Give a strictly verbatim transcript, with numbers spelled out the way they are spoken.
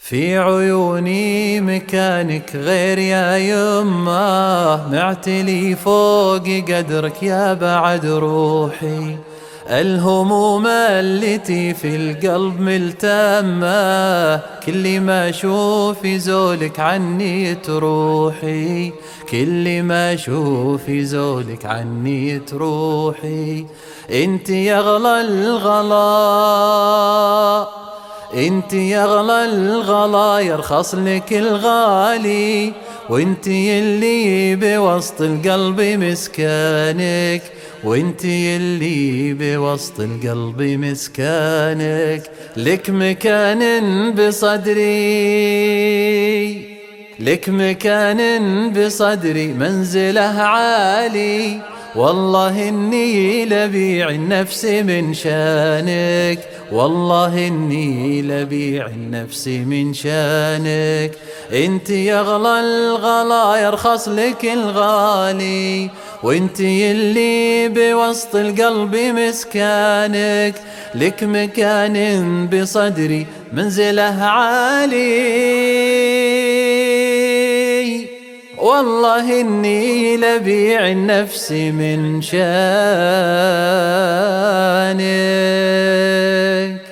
في عيوني مكانك غير يا يمه، معتلي فوق قدرك يا بعد روحي. الهموم التي في القلب ملتمه، كل ما اشوف يزولك عني تروحي، كل ما اشوف يزولك عني تروحي. انت يا اغلى الغلا، انت يا اغلى الغلا يرخص لك الغالي، وانت اللي بوسط القلب مسكانك، وانت اللي بوسط القلب مسكانك. لك مكان بصدري، لك مكان بصدري منزله عالي، والله اني لبيع النفس من شانك، والله اني لبيع النفس من شانك. انت يا اغلى الغلا يرخص لك الغالي، وانت اللي بوسط القلب مسكانك. لك مكان بصدري منزله عالي، والله إني لبيع النفس من شانك.